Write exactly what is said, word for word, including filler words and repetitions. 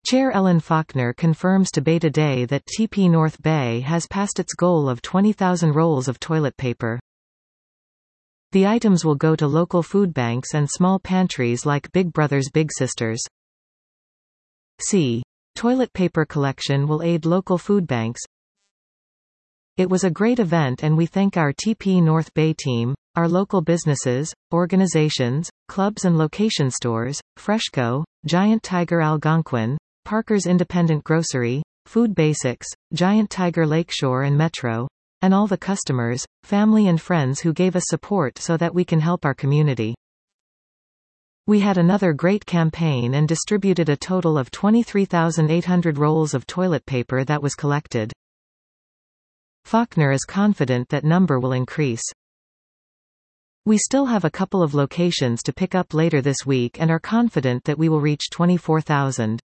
Chair Ellen Faulkner confirms to Bay Today that T P North Bay has passed its goal of twenty thousand rolls of toilet paper. The items will go to local food banks and small pantries like Big Brothers Big Sisters. C. Toilet paper collection will aid local food banks. It was a great event and we thank our T P North Bay team, our local businesses, organizations, clubs and location stores, Freshco, Giant Tiger Algonquin, Parker's Independent Grocery, Food Basics, Giant Tiger Lakeshore and Metro, and all the customers, family and friends who gave us support so that we can help our community. We had another great campaign and distributed a total of twenty-three thousand eight hundred rolls of toilet paper that was collected. Faulkner is confident that number will increase. We still have a couple of locations to pick up later this week and are confident that we will reach twenty-four thousand.